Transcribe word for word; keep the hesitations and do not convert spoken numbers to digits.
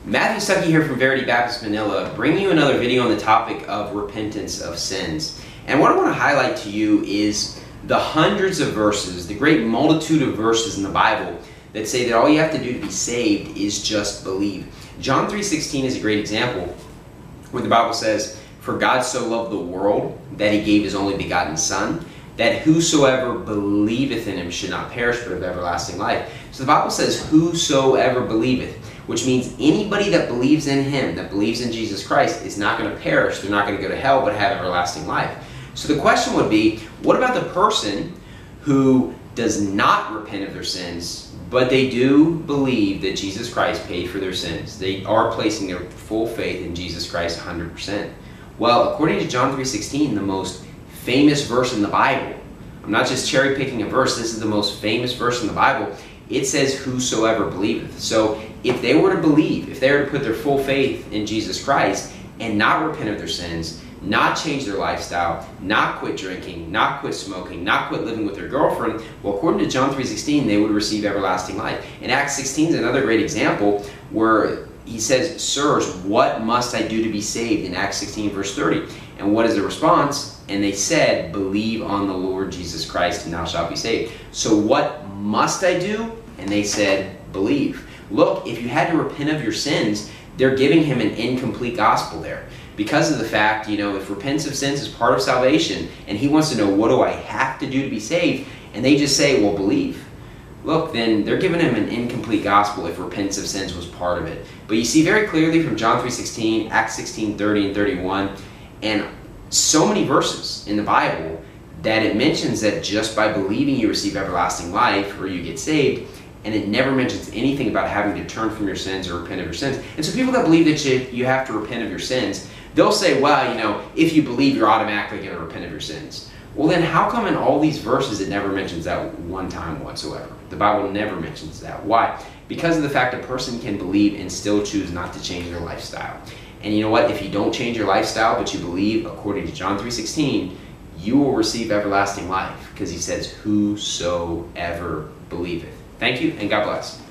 Matthew Stuckey here from Verity Baptist Manila, bringing you another video on the topic of repentance of sins. And what I want to highlight to you is the hundreds of verses, the great multitude of verses in the Bible that say that all you have to do to be saved is just believe. John three sixteen is a great example where the Bible says, "For God so loved the world that he gave his only begotten Son, that whosoever believeth in him should not perish but have everlasting life." So the Bible says, "Whosoever believeth," which means anybody that believes in him, that believes in Jesus Christ, is not going to perish. They're not going to go to hell, but have everlasting life. So the question would be, what about the person who does not repent of their sins, but they do believe that Jesus Christ paid for their sins? They are placing their full faith in Jesus Christ one hundred percent. Well, according to John three sixteen, the most famous verse in the Bible, I'm not just cherry picking a verse, this is the most famous verse in the Bible. It says, "Whosoever believeth." So if they were to believe, if they were to put their full faith in Jesus Christ and not repent of their sins, not change their lifestyle, not quit drinking, not quit smoking, not quit living with their girlfriend, well, according to John three sixteen, they would receive everlasting life. And Acts sixteen is another great example where he says, "Sirs, what must I do to be saved?" in Acts sixteen verse thirty. And what is the response? "And they said, believe on the Lord Jesus Christ and thou shalt be saved." So what must I do? And they said, believe. Look, if you had to repent of your sins, they're giving him an incomplete gospel there. Because of the fact, you know, if repentance of sins is part of salvation, and he wants to know, what do I have to do to be saved? And they just say, well, believe. Look, then they're giving him an incomplete gospel if repentance of sins was part of it. But you see very clearly from John three sixteen, Acts sixteen thirty and thirty-one, and so many verses in the Bible that it mentions that just by believing you receive everlasting life or you get saved, and it never mentions anything about having to turn from your sins or repent of your sins. And so people that believe that you, you have to repent of your sins, they'll say, well, you know, if you believe, you're automatically going to repent of your sins. Well, then how come in all these verses it never mentions that one time whatsoever? The Bible never mentions that. Why? Because of the fact a person can believe and still choose not to change their lifestyle. And you know what? If you don't change your lifestyle, but you believe, according to John three sixteen, you will receive everlasting life, because he says, "Whosoever believeth." Thank you, and God bless.